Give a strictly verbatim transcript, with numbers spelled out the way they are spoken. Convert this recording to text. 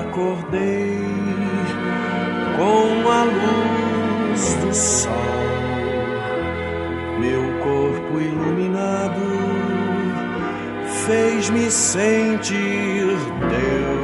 acordei com a luz do sol, meu corpo iluminado fez-me sentir Deus.